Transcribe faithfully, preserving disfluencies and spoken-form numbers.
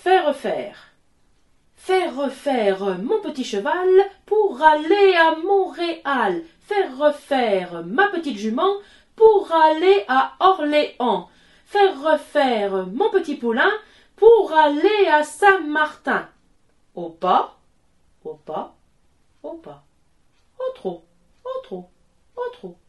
faire faire. Faire faire mon petit cheval pour aller à Montréal. Faire faire ma petite jument pour aller à Orléans. Faire faire mon petit poulain pour aller à Saint-Martin. Au pas, au pas, au pas. Au trot, au trot, au trot.